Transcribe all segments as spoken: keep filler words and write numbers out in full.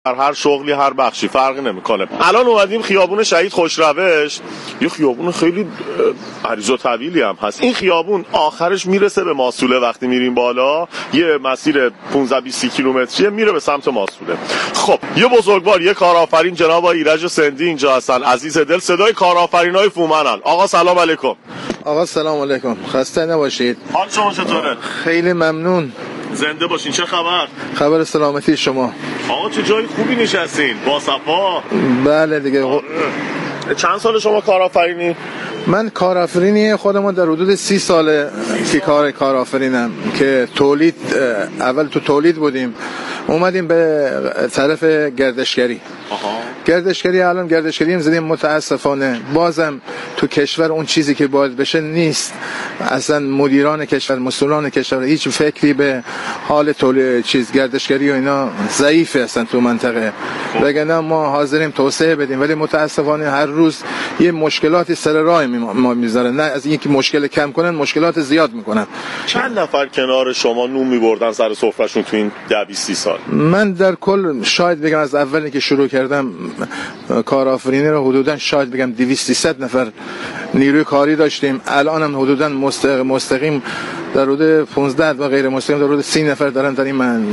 در هر شغلی هر بخشی فرقی نمیکنه. الان اومدیم خیابون شهید خوشروش، یه خیابون خیلی عریض و طویلی هم هست. این خیابون آخرش میرسه به ماسوله، وقتی میریم بالا یه مسیر پانزده بیست کیلومتریه میره به سمت ماسوله. خب یه بزرگوار، یه کارآفرین جناب آقای ایرج سندی اینجا هستن، عزیز دل، صدای کارآفرینای فومنن. آقا سلام علیکم. آقا سلام علیکم، خسته نباشید. حال شما چطوره؟ خیلی ممنون. زنده باشین. چه خبر؟ خبر سلامتی شما. آقا چه جای خوبی نشستین، با صفا. بله دیگه. آره. چند سال شما کارآفرینی؟ من کارآفرینی خودم در حدود سی ساله که کار کارآفرینم، که تولید اول تو تولید بودیم، اومدیم به طرف گردشگری. آها. گردشگری الان گردشگری هم زدیم، متاسفانه بازم تو کشور اون چیزی که باید بشه نیست. اصلا مدیران کشور، مسئولان کشور هیچ فکری به حال تولید چیز گردشگری و اینا ضعیفه اصلا تو منطقه. وگرنه ما حاضریم توسعه بدیم، ولی متاسفانه هر روز یه مشکلاتی سر راه ما میذارن. نه از اینکه مشکل کم کنن، مشکلات زیاد میکنن. چند نفر کنار شما نون میبردن سر سفرهشون تو این ده بیست سال؟ من در کل شاید بگم از اولی که شروع کردم کارآفرینی رو حدودا شاید بگم دویست سیصد نفر نیروی کاری داشتیم. الان هم حدودا مستقیم در حدود پانزده و غیر مستقیم در حدود سی نفر دارن در این من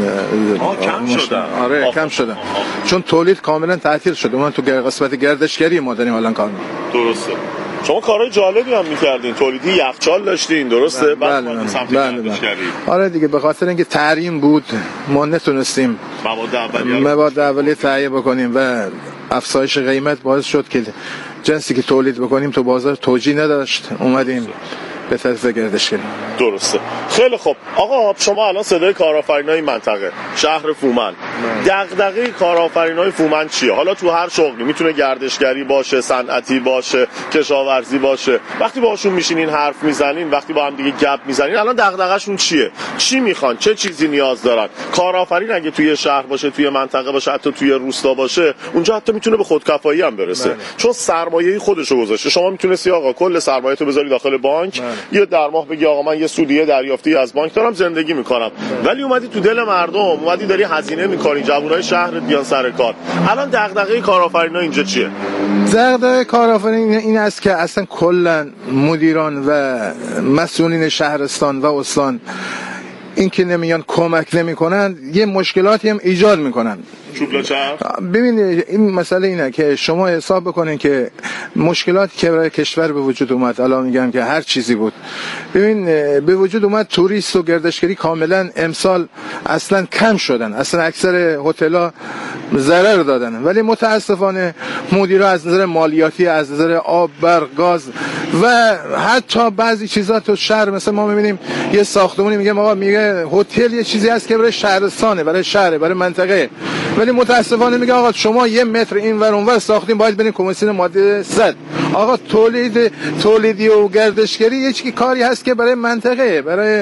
کم شدن. آره آه کم شدن، چون تولید کاملا تعطیل شده. من تو قسمت گردشگری ما داریم الان کار. درسته. شما کارهای جالبی هم میکردین، تولیدی یخچال داشتین، درسته؟ بله بله بله, بله. آره دیگه، به خاطر اینکه تحریم بود ما نتونستیم مواد اولیه مواد اولیه تهیه بکنیم و افزایش قیمت باعث شد که جنسی که تولید بکنیم تو بازار توجیه نداشت، اومدیم به طرف گردشگری. درسته. خیلی خوب. آقا شما الان صدای کارآفرینای منطقه شهر فومن، دغدغه کارآفرینای فومن چیه؟ حالا تو هر شغلی، میتونه گردشگری باشه، صنعتی باشه، کشاورزی باشه، وقتی باهاشون میشینین حرف میزنین، وقتی با هم دیگه گپ میزنین، الان دغدغه‌شون چیه؟ چی میخوان؟ چه چیزی نیاز دارن؟ کارآفرین اگه توی شهر باشه، توی منطقه باشه، حتی توی روستا باشه، اونجا حتی میتونه به خودکفایی هم برسه. بله. چون سرمایه‌ای خودشو گذاشته. شما میتونستی آقا کل سرمایه‌تو بذاری داخل بانک، بله. یه در ماه بگی آقا من یه سودیه دریافتی از بانک دارم، زندگی میکنم. ولی اومدی تو دل مردم، اومدی داری هزینه میکنی، جوونای شهرت بیان سر کار. الان دغدغه کارآفرینا اینجا چیه؟ دغدغه کارآفرین این است که اصلا کلا مدیران و مسئولین شهرستان و استان این که نمیان کمک نمیکنن، یه مشکلاتی هم ایجاد میکنن. ببینید این مسئله اینه که شما حساب بکنین که مشکلاتی که برای کشور به وجود اومد، الان میگم که هر چیزی بود، ببین به وجود اومد، توریست و گردشگری کاملا امسال اصلا کم شدن، اصلا اکثر هتل‌ها ضرر دادن. ولی متاسفانه مدیرا از نظر مالیاتی، از نظر آب، برق، گاز و حتی بعضی چیزا تو شهر، مثلا ما میبینیم یه ساختمونی میگه آقا میگه هتل یه چیزی هست که برای شهرستانه، برای شهر، برای منطقه، ولی متاسفانه میگه آقا شما یه متر این ور اون ور ساختین باید برین کمیسیون ماده صد. آقا تولید تولیدی و گردشگری یه چیزی کاری هست که برای منطقه، برای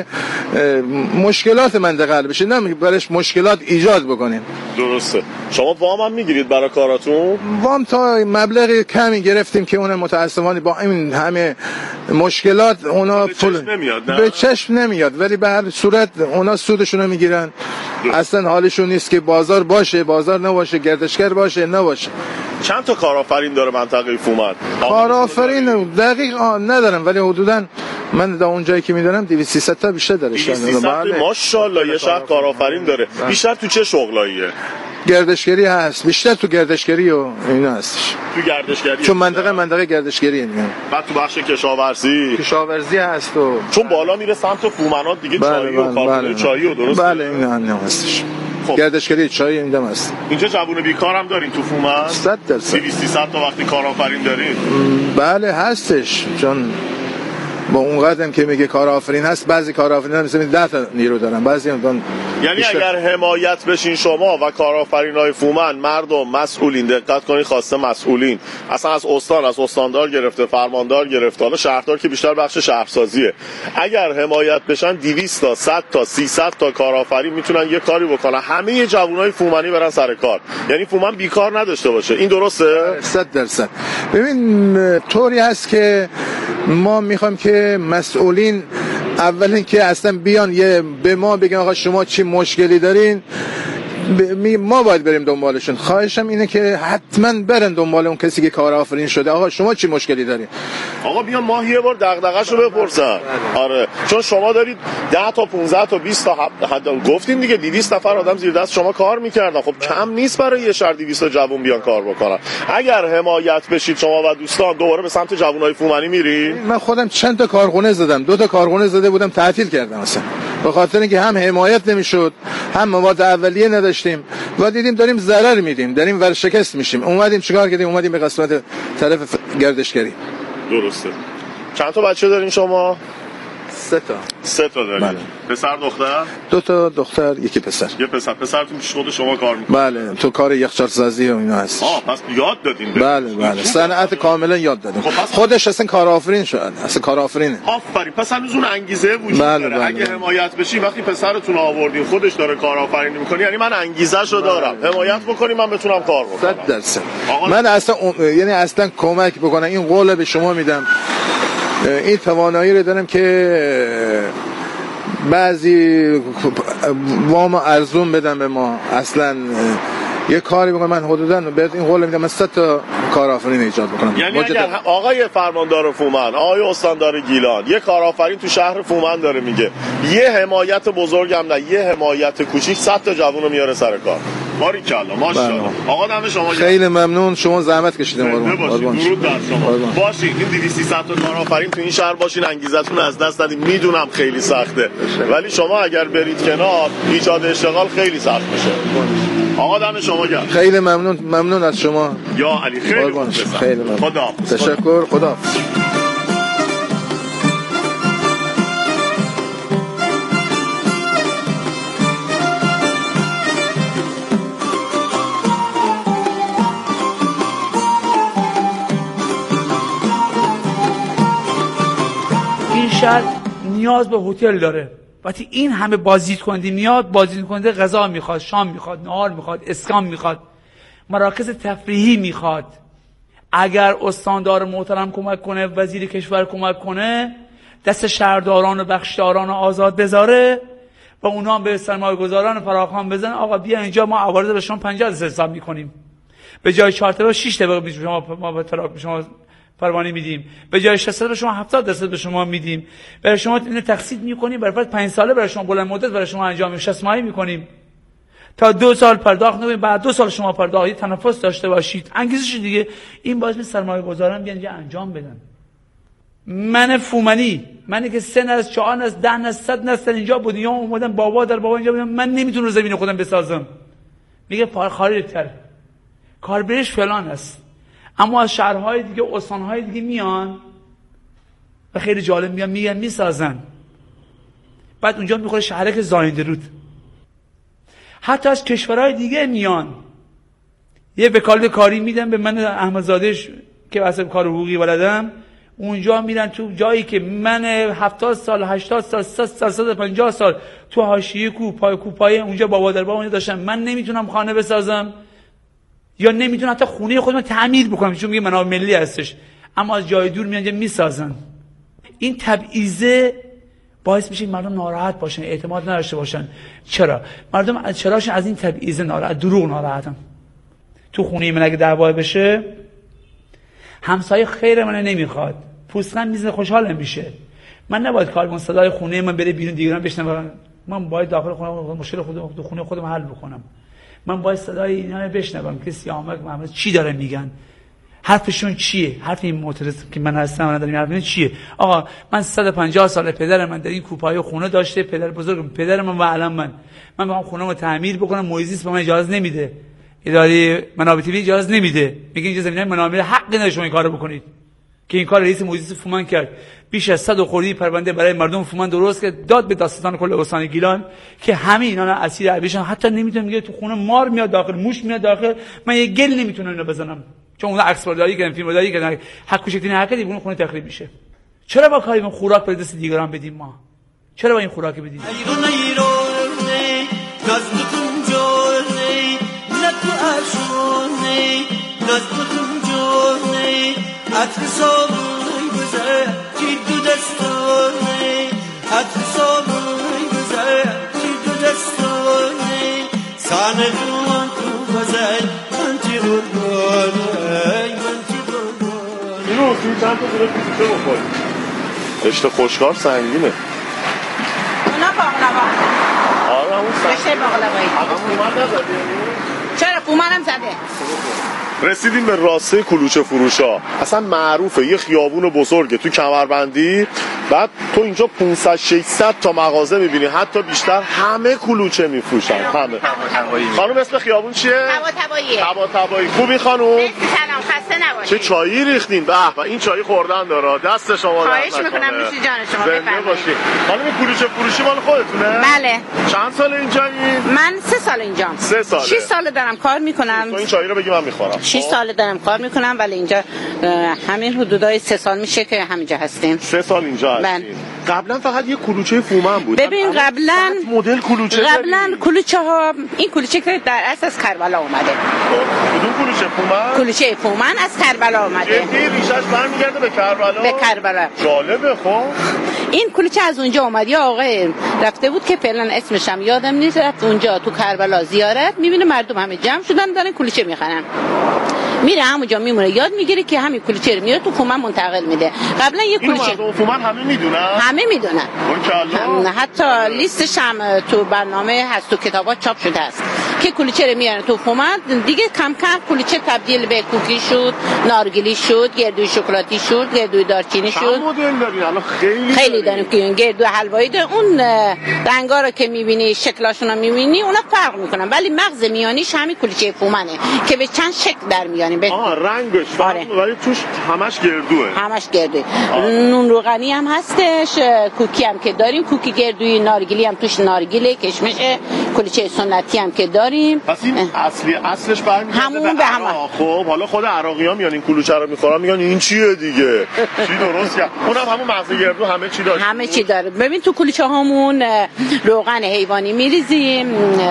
مشکلات منطقه حل بشه، نه برایش مشکلات ایجاد بکنین. درسته. شما وام هم میگیرید برای کاراتون؟ وام تا مبلغ کمی گرفتیم که اون متاسفانه با این همه مشکلات اونا پول به چشم نمیاد، ولی به هر صورت اونا سودشون رو میگیرن. اصلا حالشون نیست که بازار باشه، بازار نباشه، گردشگر باشه، نباشه. چند تا کارآفرین داره منطقه فومن؟ کارآفرین دقیق ندارم، ولی حدوداً من در اون جایی که میدونم دویست سیصد تا بیشتر داره. بله ماشاءالله یه شهر کارآفرین داره. بیشتر تو چه شغلاییه؟ گردشگری هست، بیشتر تو گردشگری و اینا هستش. تو گردشگری چون منطقه منطقه گردشگریه دیگه. بعد تو بخش کشاورزی کشاورزی هست و چون بالا میره سمت فومنات دیگه. بله چایی بله و کارخونه چایی و درست. بله اینا هم هستش. خب. گردشگری چای اینجا هست. اینجا جوون بیکار هم دارین تو فومن؟ صد درصد. دویست سیصد تا وقتی کارآفرین دارین؟ بله هستش، چون با اون قدم که میگه کارآفرین هست، بعضی کارآفرینان مثلا ده تا نیرو دارن، بعضی هم دون. یعنی بیشتر. اگر حمایت بشین شما و کارآفرینای فومن، مردم، مسئولین، دقت کنید خواسته مسئولین، اصلا از استان، از استاندار گرفته، فرماندار گرفته، حالا شهردار که بیشتر بخش شهرسازیه، اگر حمایت بشن دویست تا صد تا سیصد تا کارآفرین میتونن یه کاری بکنن، همه جوونای فومنی برن سر کار، یعنی فومن بیکار نداشته باشه. این درسته؟ صد درصد. ببین طوری هست که ما میخوایم که مسئولین اولین که اصلا بیان یه به ما بگن آقا شما چی مشکلی دارین، ب... ما باید بریم دنبالشون. خواهشم اینه که حتما برن دنبال اون کسی که کارآفرین شده. آقا شما چی مشکلی داری؟ آقا بیا ما یه بار دغدغه‌شو بپرسن. آره چون شما دارید ده تا پانزده تا بیست تا حد گفتیم دیگه دویست نفر آدم زیر دست شما کار میکردن. خب کم نیست برای یه شهر دویست تا جوون بیان کار بکنن. اگر حمایت بشید شما و دوستان دوباره به سمت جوونای فومنی میرین. من خودم چند تا کارخونه زدم، دو تا کارخونه زده بودم تعطیل کردم اصلا. به خاطر اینکه هم حمایت نمیشد، هم مواد اولیه نداشتیم و دیدیم داریم ضرر میدیم، داریم ورشکست میشیم. اومدیم چیکار کردیم؟ اومدیم به قسمت طرف گردشگری. درسته. چند تا بچه دارین شما؟ سه تا. سه تا دارین. بله. پسر دختر؟ دو تا دختر، یکی پسر. یه پسر. پسرتون پیش خود شما کار میکنه؟ بله، تو کار یخچال سازی و اینا هست. آه پس یاد دادین؟ بله بله، صنعت کاملا یاد دادیم. خب خودش اصلا کارآفرین شد، اصلا کارآفرینه. آفرین. پس هنوز اون انگیزه وجود بله داره. بله اگه بله. حمایت بشی، وقتی پسرتون آوردین خودش داره کارآفرینی میکنه، یعنی من انگیزه‌شو دارم. بله. حمایت بکنی من بتونم کار بکنم. صد درصد. من اصلا یعنی اصلا کمک بکنم، این قول به شما میدم. این توانایی رو دارم که بعضی وام ارزون بدم به ما. اصلا یه کاری بکنم، من حدوداً بهت این قول میدم من صد تا کارآفرین ایجاد بکنم. یعنی مجد... اگر آقای فرماندار فومن، آقای استاندار گیلان یه کارآفرین تو شهر فومن داره میگه یه حمایت بزرگم نه یه حمایت کوچیک، صد تا جوونو میاره سر کار. باریکلا ماشاءالله. آقا دم شما خیلی ممنون، شما زحمت کشیدین. قربان. درود بر شما. باشین این دویست سیصد تا کارآفرین تو این شهر باشین، انگیزتون از دست ندید. میدونم خیلی سخته ولی شما اگر برید کنار ایجاد اشتغال خیلی سخت میشه. آقا دم شما گرم. خیلی ممنون، ممنون از شما. یا علی خیلی خوب. خیلی ممنون. خدا. تشکر. خدا. این شهر نیاز به هتل داره. وقتی این همه بازدیدکننده میاد، بازدیدکننده غذا میخواد، شام میخواد، نهار میخواد، اسکان میخواد، مراکز تفریحی میخواد. اگر استاندار محترم کمک کنه، وزیر کشور کمک کنه، دست شهرداران و بخشداران آزاد بذاره و اونا هم به سرمایه گذاران فراخوان بزنن، آقا بیا اینجا ما عوارض به شما پنجاه درصد حساب میکنیم، به جای چهار تا شش تا به شما ما به طرف شما پروانه میدیم، به جای شصت به شما هفتاد درصد به شما میدیم، برای شما اینو تقسیم میکنیم، برای پنج ساله برای شما بلند مدت برای شما انجام میشه، شصت ماهه میکنیم تا دو سال پرداخت نکنید، بعد دو سال شما پرداخت تنفس داشته باشید. انگیزش دیگه این باعث میشه سرمایه گذاران بیان اینجا انجام بدن. من فومنی، منی که سه نسل، چهار نسل، ده نسل، صد نسل اینجا بودیم، یا اومدن بابا در بابا اینجا بودن، من نمیتونم زمین خودم بسازم. میگه خاریتر کاربرش فلان است. اما از شهرهای دیگه، استانهای دیگه میان و خیلی جالب میان میگن میسازن، بعد اونجا میخوره شهرک زاینده رود. حتی از کشورهای دیگه میان یه وکالت کاری میدن به من احمدزادهش که واسه کار حقوقی بلدم، اونجا میرن تو جایی که من هفتاد سال، هشتاد سال، صد سال، صد و پنجاه سال تو حاشیه کوپای کوپای اونجا بابا در بابا اونجا داشتم، من نمیتونم خانه بسازم یا نمیتونم حتی خونه خودم تعمیر بکنم چون میگه منابع ملی هستش، اما از جای دور میان میسازن. این تبعیضه باعث میشه مردم ناراحت باشن، اعتماد نداشته باشن. چرا؟ مردم از چراشون از این تبعیض ناراحت، دروغ ناراحتن. تو خونه من اگه دعوا بشه، همسایه خیر من نمیخواد، پوستخند میزنه خوشحال نمیشه. من نباید کارمون صدای خونه من بره بیرون دیگران بشنون، من باید داخل خونه مشکل خودم تو خونه خودم حل بکنم. من باید صدای اینا بشنوم که سیامک محمد چی داره میگن، حرفشون چیه، حرف این معترض که من هستم من دارم حرف چیه. آقا من صد و پنجاه سال پدر من در این کوپای خونه داشته، پدر بزرگم، پدر من و الان من من میخوام خونه‌مو تعمیر بکنم، محیط به من اجازه نمیده، اداره منابع طبیعی اجازه نمیده، میگه اینجا زمینای منابع حق نداره شما این کارو بکنید. که این کار رئیس محیط فومن کرد، بیش از صد و خورده پرونده برای مردم فومن درست کرد، داد به داستان کل استان گیلان که همه اینا اسیر عبیشن، حتی نمیتونه میگه تو خونه مار میاد داخل، موش میاد داخل، من یه گل نمیتونم اینو بزنم چون اون عکس برداری کردن، فیلم برداری کردن، حق کوچکترین حرکتی اون خونه تخریب میشه. چرا با کاری خوراک به دست دیگران بدیم ما؟ چرا با این خوراک بدیم؟ Sana من تی قربانه من تی قربانه. اینو توی چند تا دونه کلوچه بخوری. رشته خوشکار سنگینه. اونا باقلوا. آره همون سنگینه. رشته باقلوایی. الان فومن نزدی؟ چرا فومنم زده؟ رسیدیم به راسته کلوچه فروشا. اصلا معروفه یه خیابون بزرگه تو کمربندی، بعد تو اینجا پانصد ششصد تا مغازه میبینی، حتی بیشتر، همه کلوچه میفروشن. همه. خانم اسم خیابون چیه؟ طباطبایی. طباطبایی. خوبی خانم؟ سلام، خسته نباشید. چه چایی ریختین؟ به به این چایی خوردن داره. دست شما درد خواهش میکنم نوش جان شما بفرمایید. باشید. خانم کلوچه فروشی مال خودتونه؟ بله. چند سال اینجایی؟ من سه سال اینجام. سه ساله. شش سال دارم کار میکنم. تو این چایی رو بگی من میخورم. شش سال دارم کار میکنم ولی اینجا همین حدودای سه سال میشه که همینجا هستیم. سه سال اینجا هستیم. قبلا فقط یه کلوچه فومن بود. ببین قبلا مدل کلوچه قبلا کلوچه ها این کلوچه که در اصل از کربلا اومده. کدوم کلوچه فومن؟ کلوچه فومن از کربلا اومده. جدی ریشش برمیگرده به کربلا؟ به کربلا. جالبه. خب این کلوچه از اونجا اومد. یا آقای رفته بود که فعلا اسمش هم یادم نیست، رفت اونجا تو کربلا زیارت، میبینه مردم همه جمع شدن دارن کلوچه میخرن، میره همونجا میمونه یاد میگیره که همین کلوچه رو میاره تو فومن منتقل میده. قبلا یه کلوچه اینو فومن همه میدونن؟ همه میدونن. اون حتی لیستش هم تو برنامه هست، تو کتابات چاپ شده است که کلوچه رو میارن تو فومن. دیگه کم کم کلوچه تبدیل به کوکی شد، نارگیلی شد، گردوی شکلاتی شد، گردوی دارچینی شد. چند مدل دارین الان؟ خیلی خیلی داریم که گردو حلوایی داره. اون رنگا رو که میبینی، شکلاشون رو میبینی، اونا فرق میکنن، ولی مغز میانیش همین کلوچه فومنه که به چند شکل در میانیم. به آها رنگش فرق، ولی توش همش گردوه. همش گردوی. نون روغنی هم هستش، کوکی هم که داریم، کوکی گردوی، نارگیلی هم توش نارگیله، کشمش، کلوچه سنتی هم که داریم. پس این اصلی اصلش برمیگرده همون به همون. خب حالا خود عراقی‌ها میان این کلوچه رو میخورن میگن این چیه دیگه؟ چی درست کرد؟ اونم همون مغز گردو همه چی داره. همه چی داره. ببین تو کلوچه هامون روغن حیوانی میریزیم،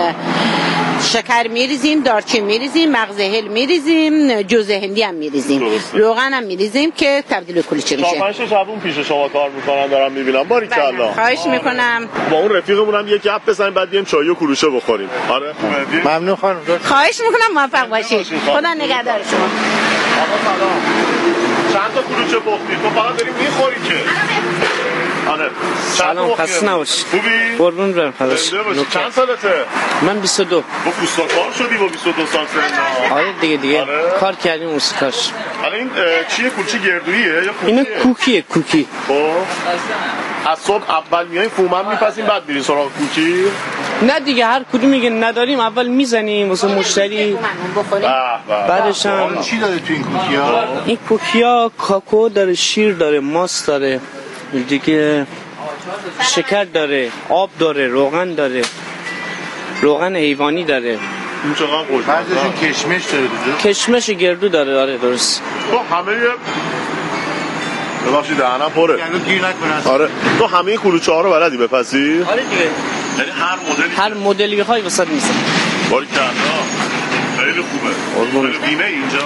شکر میریزیم، دارچین میریزیم، مغز هل میریزیم، جوز هندی هم میریزیم، روغن هم میریزیم که تبدیل به کلوچه میشه. چهار پنج تا جوون پیش شما کار میکنن دارم میبینم. باریکلا. خواهش میکنم. با اون رفیقمون هم یک گپ بزنیم بعد بیایم چای و کلوچه بخوریم. آره خوبه. ممنون خانم. خواهش میکنم موفق باشید. خدا نگهدار شما. آقا سلام. چند تا کلوچه پختی؟ تو فقط داری میخوری که؟ آره. سلام، خسته نباشی. خوبی؟ قربون برم. خلاص. چند سالته؟ من بیست و دو. با پوستا کار شدی با بیست و دو سال سن؟ آره دیگه دیگه. آره. کار کردیم موسیقاش. حالا این چیه، کلوچه گردوییه یا کوکیه؟ اینه کوکیه، کوکی. خب از صبح اول میای فومن میپسیم بعد میرین سراغ کوکی؟ نه دیگه، هر کدوم میگه نداریم اول میزنیم واسه مشتری. بعدش هم چی داره تو این کوکی‌ها؟ این کوکی‌ها کاکائو داره، شیر داره، ماست داره، دیگه شکر داره، آب داره، روغن داره، روغن حیوانی داره. این چقدر خوشمزه. بعضیشون کشمش داره دیگه. کشمش گردو داره. آره درست. تو همه ببخشید دهنم پره. یعنی گیر نکنه. آره تو همه کلوچه ها رو بلدی بپسی؟ آره دیگه. یعنی هر مدلی هر مدلی بخوای واسط میزنم. باریکلا. خیلی خوبه. خیلی بیمه اینجا؟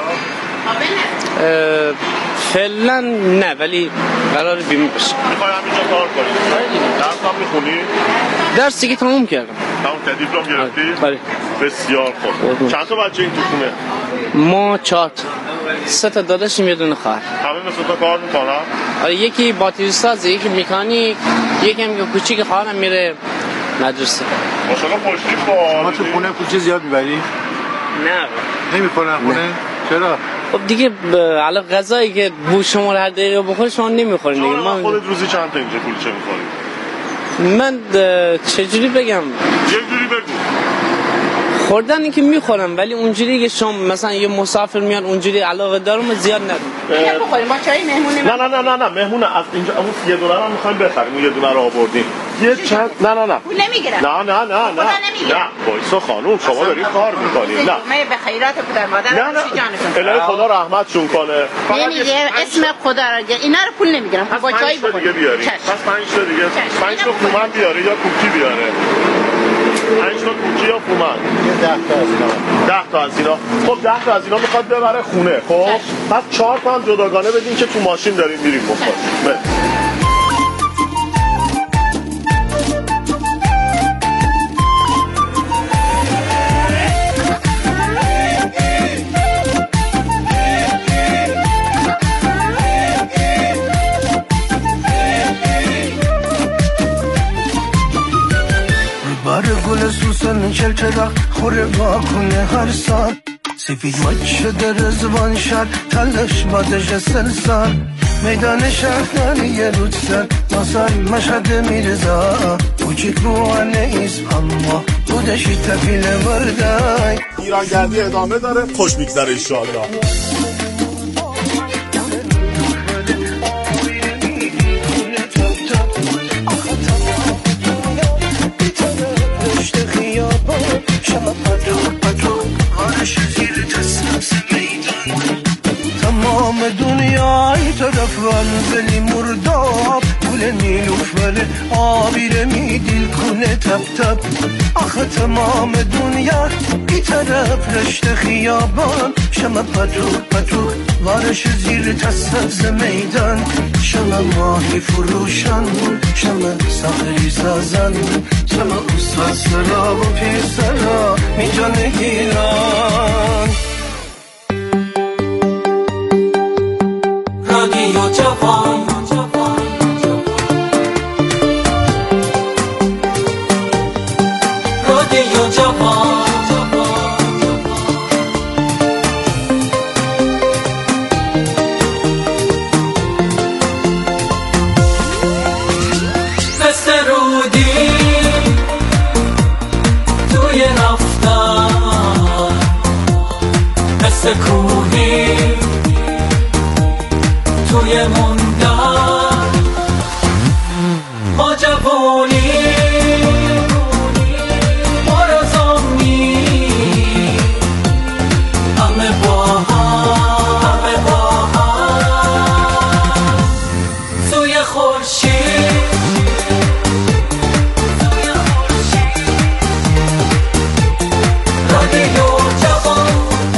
فعلا نه، ولی قرار بیمه بشه. میخوای همینجا کار کنی؟ درس هم میخونی؟ درس دیگه تموم کردم. تموم کردی؟ دیپلم گرفتی؟ بله. بسیار خوب. چند تا بچه این تو خونه؟ ما چهار تا. سه تا داداشیم، یه دونه خواهر. همه مثل تو کار میکنن؟ آره، یکی باتری سازه، یکی مکانیک، یکی هم کوچیک خواهرم میره مدرسه. ماشاءالله خوشتیپ با. ما تو خونه کوچه زیاد میبری؟ نه. نمیخورن خونه؟ چرا؟ خب دیگه علاوه غذایی که بو شما هر دقیقه بخوری شما نمیخورین دیگه. ما خودت روزی چند تا اینجا کلوچه میخوری؟ من چجوری بگم؟ یه جوری بگو. خوردن این که میخورم، ولی اونجوری که شما مثلا یه مسافر میاد اونجوری علاقه دارم زیاد ندارم. اینو بخوریم با چای مهمونی. نه نه نه نه نه مهمونه از اینجا اون یه دلار هم میخوایم بخریم، اون یه دونه رو آوردیم. یه چند نه نه نه. پول نمیگیرم. نه نه نه نه. نه وایسا خانوم شما دارید کار میکنید. نه. من به خیرات پدر مادر نه نه. الهی خدا رحمتشون کنه. نمیگه اسم خدا رو گیر. اینا رو پول نمیگیرم. با چای بخوریم. پس پنج تا دیگه. پنج تا فومن بیاره یا کوکی بیاره. پنج تا کوکی یا فومن. ده تا از اینا. ده تا از اینا. خب ده تا از اینا میخواد ببره خونه. خب پس چهار تا هم جداگانه بدین که تو ماشین داریم میریم بخوریم. چل چراغ خوره واکنه هر سال سفید مچه در رزوان شد تلش بادش سلسال میدان شهر یه رود سر ناسال مشهد میرزا وجود روانه ایست اما بودشی تفیل وردای ایرانگردی ادامه داره. خوش میگذره انشالله. تمام دنیای طرف ولی مرداب گل نیلوفر آبیره می دیل کنه تب تب آخه تمام دنیا ای طرف رشته خیابان شما پتو پتو وارش زیر تصفز میدان شما ماهی فروشان شما سخری سازن شما استاد سرا و پیسرا می جان ایران رادیو جوان رادیو جوان مثل رودی توی رفتن مثل کوهی توی موندن ما جوانی ما رزامی همه با هم همه با هم توی خورشید توی خورشید رادیو جوان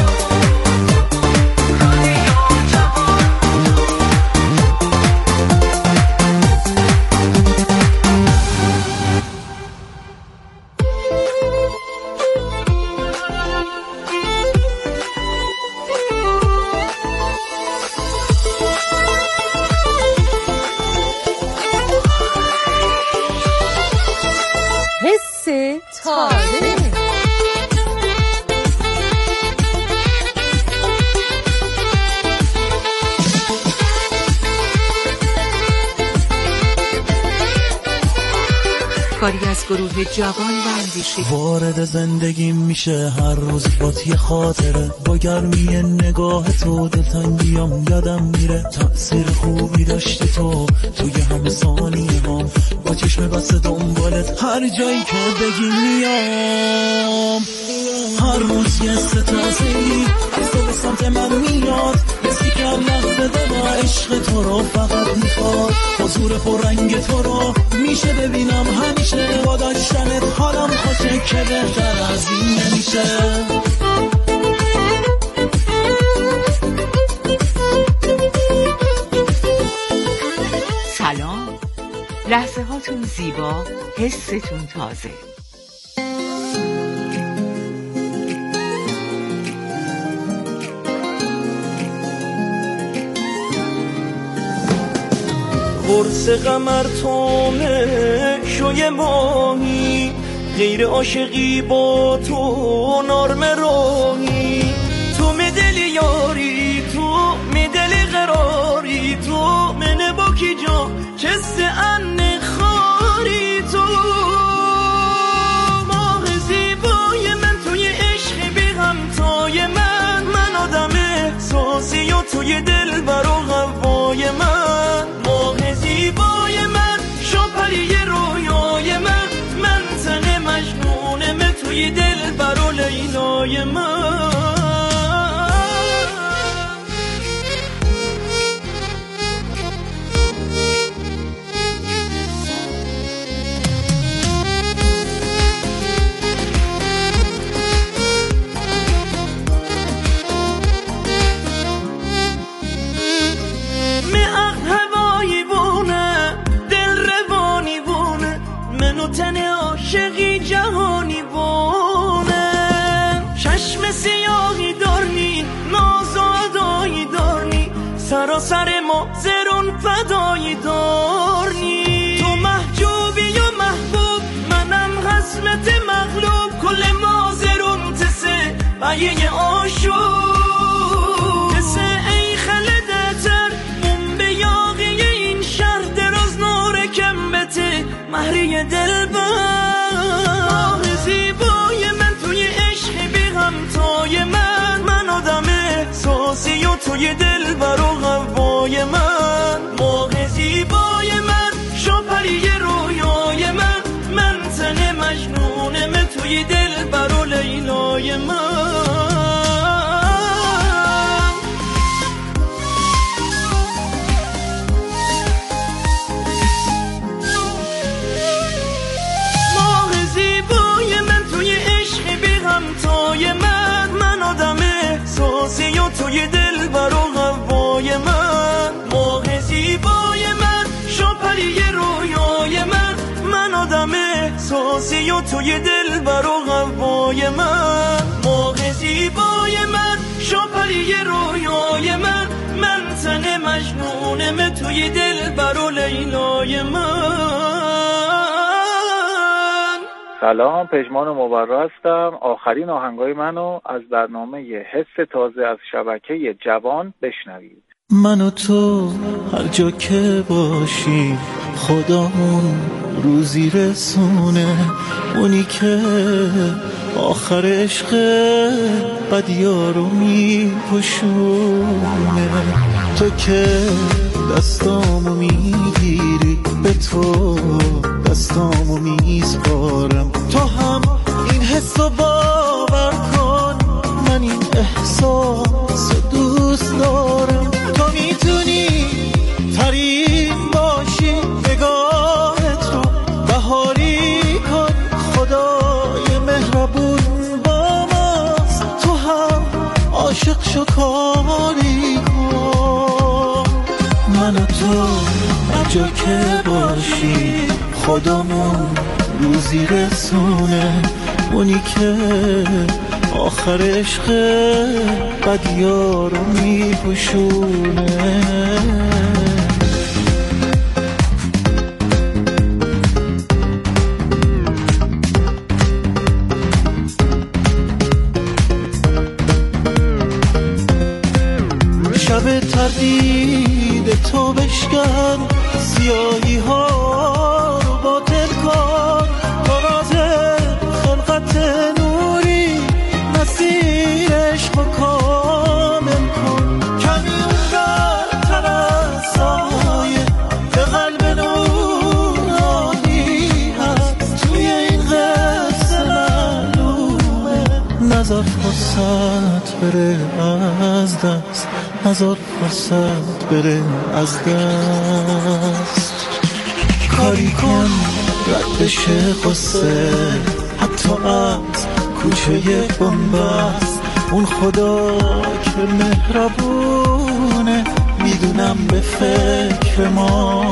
کاری از گروه جوان و اندیشی. وارد زندگی میشه هر روز با یه خاطره، با گرمی نگاه تو دلتنگیام یادم میره. تأثیر خوبی داشتی تو توی همه ثانیه هم، با چشم بسته دنبالت هر جایی که بگی میام. هر روز یه ستازه‌ای از تو به سمت من میاد، حسی که هر لحظه دما عشق تو رو فقط میخواد. حضور پررنگ تو رو میشه ببینم همیشه، با داشتنت حالم خوشه که بهتر از این نمیشه. سلام، لحظه هاتون زیبا، حستون تازه. قرص قمر تومه شوی ماهی، غیر عاشقی با تو نرم راهی. تو مدلی یاری، تو مدلی قراری، تو من با کی جا کس ان خاری. تو ماه زیبای من، توی عشق بی همتای من. من آدم احساسی و توی دل برا هوای من. ماه زیبای من، شاپری رویای من. من تن مجنونم توی دل برا لیلای من. تن عاشقی جهانی بونه، چشم سیاهی دارنی، ناز و ادایی دارنی، سراسر ما زرون فدایی دارنی. تو محجوبی و محبوب، منم حسرت مغلوب، کل بایه آشو مثل ای خلدتر اون به یاقی این شهر دراز نور کمبته مهری دل بر زیبای من توی عشق بی همتای من من آدم احساسی و توی دل بر و غوای من ماه زیبای من شاپری رویای من من تن مجنونم توی دل بر و لیلای من ماه زیبای من توی عشق بی همتای من من آدم احساسی و توی دل بر و غوای من ماه زیبای من شاپری رویای من من آدم احساسی و توی دل بر و غوای من ماه زیبای من شاپری رویای من من تن مجنونم توی دل بر و لیلای من. سلام، پژمان مبرا هستم. آخرین آهنگای منو از برنامه حس تازه از شبکه جوان بشنوید. من و تو هر جا که باشیم خدامون روزی رسونه، اونی که آخر عشق بدیارو میپوشونه. تو که دستامو میگیری به تو دستامو میسپارم، تو هم این حسو باور کن من این احساس دوست دارم. تو میتونی ترین باشی نگاهت رو بهاری کن، خدای مهربون با ماست، تو هم عاشق شو کاری کن. من و تو هر جا که باشی خودمون روزی رسونه، اونی که آخر عشق بدیارو میپوشونه. شب تردید تو بشکن، سیاهی ها رو باطل کن، تو راز خلقت نوری مسیر عشق رو کامل کن. کمی اونقدر از سایه به قلب نورانی هست، توی این قصه معلومه نظر فرصت بره از دست، نظر فرصت بره از دست. کاری کن رد بشه قصه حتی از کوچه بنبست، اون خدا که مهربونه میدونم به فکر ما،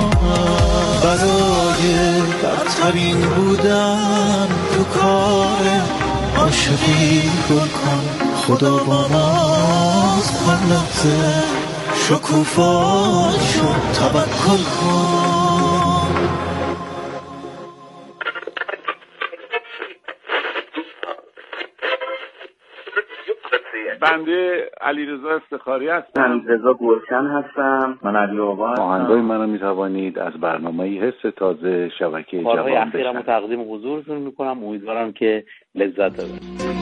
برای برترین بودن تو کار عاشقی گل کن، خدا با ماست هر لحظه شکوفا شو توکل کن. بنده علیرضا افتخاری هستم. من رضا گلشن هستم. من علی آقا هستم. آهنگای منو میتوانید از برنامه حس تازه شبکه جوان بشنوید. اخیرمو تقدیم حضورتون میکنم، امیدوارم که لذت ببرید.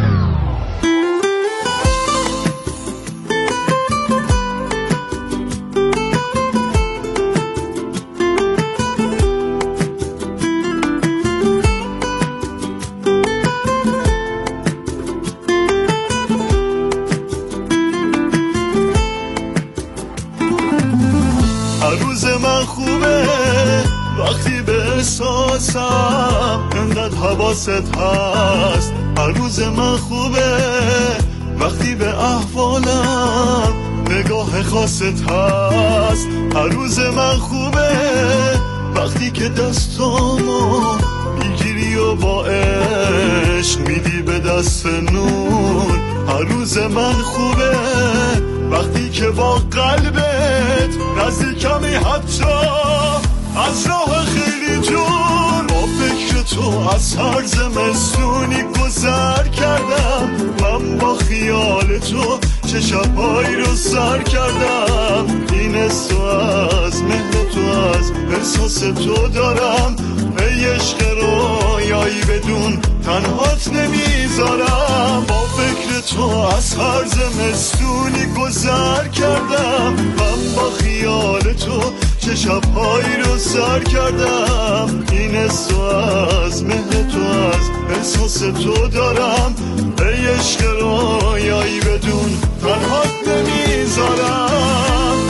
روز من خوبه وقتی به احساسم انقدر حواست هست. هر روز من خوبه وقتی به احوالم نگاه خاصت هست. هر روز من خوبه وقتی که دستامو میگیری و با عشق میدی به دست نور. هر روز من خوبه وقتی که با قلبت نزدیکمی، حتی از راه خیلی جون با فکر تو از هر زمستونی گذر کردم، من با خیال تو چه شبایی رو سر کردم. این از تو از مهر تو از احساس تو دارم، ای عشق رویایی بدون تنهات نمیذارم. با فکر تو از هر زمستونی گذر کردم، من با خیال تو چه شبهایی رو سر کردم. این از تو از مهر تو از احساس تو دارم، ای عشق رویایی بدون تنهات نمیذارم.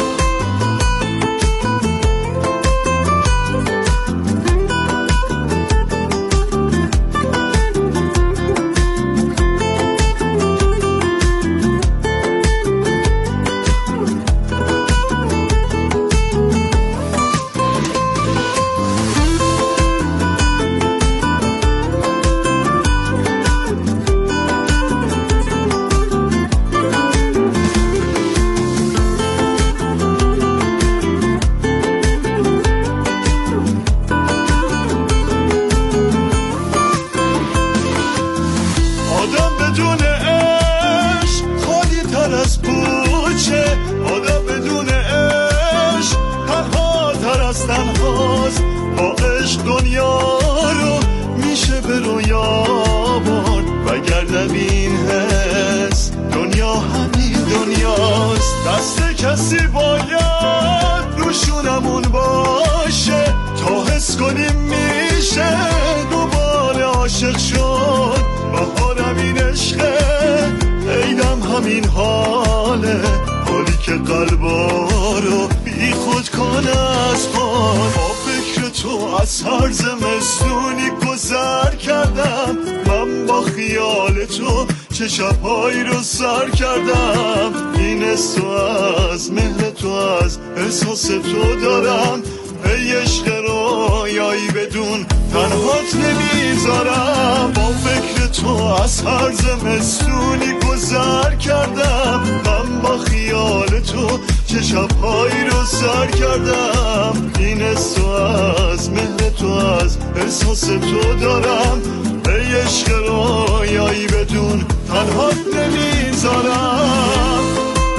کسی باید روشونمون باشه تا حس کنیم میشه دوباره عاشق شد. بهارم این عشقه، عیدم همین حاله، حالی که قلبا رو بی خود کنه از خود. با فکر تو از هر زمستونی گذر کردم، من با خیال تو چه شبهایی رو سر کردم. این از تو از مهر تو از احساس تو دارم، ای عشق رویایی بدون تنهات نمیذارم. با فکر تو از هر زمستونی گذر کردم، من با خیال تو چه شبهایی رو سر کردم. این از تو از مهر تو از احساس تو دارم، ای عشق رویایی بدون تنهات نمیذارم.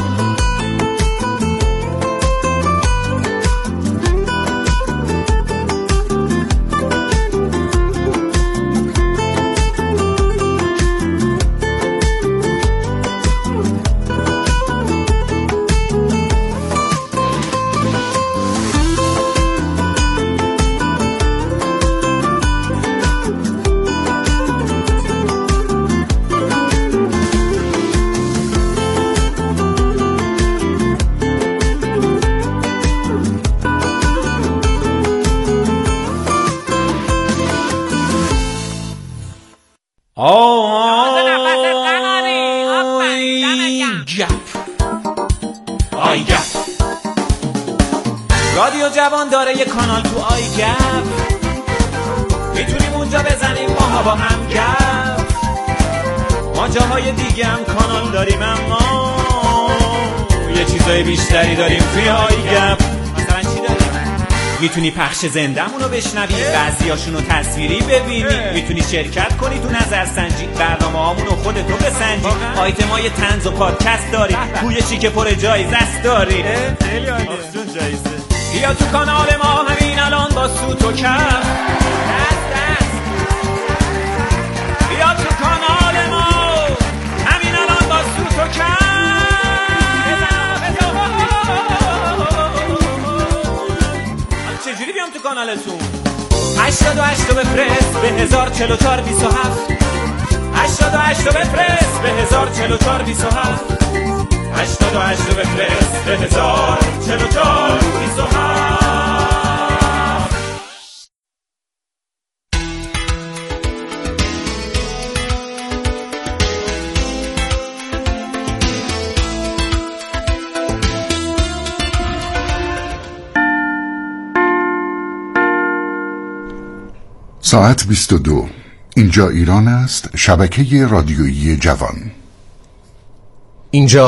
رادیو جوان داره یه کانال تو آی گپ، میتونیم اونجا بزنیم ماها با هم گپ. ما جاهای دیگه هم کانال داریم اما یه چیزای بیشتری داریم توی آی گپ. مثلا چی داریم؟ میتونی پخش زنده‌مون رو بشنوی، بعضیاشون رو تصویری ببینی، میتونی شرکت کنی تو نظرسنجی، برنامه‌هامون رو خودتو بسنجی، آیتمای طنز و پادکست داری، توی چی که پر جایزه است داری. خیلی عالیه. جایزه بیا تو کانال ما همین الان با سوت و کف، دست دست بیا تو کانال ما همین الان با سوت و کف. چجوری بیام تو کانالتون؟ هشتاد و هشت بفرست به هزار چهل و چهار بیست و هفت، هشتاد و هشت بفرست به هزار چهل و چهار بیست و هفت، هشتاد و هشت بفرست به هزار چهل و چهار بیست و هفت. ساعت بیست و دو. اینجا ایران است، شبکه رادیویی جوان. اینجا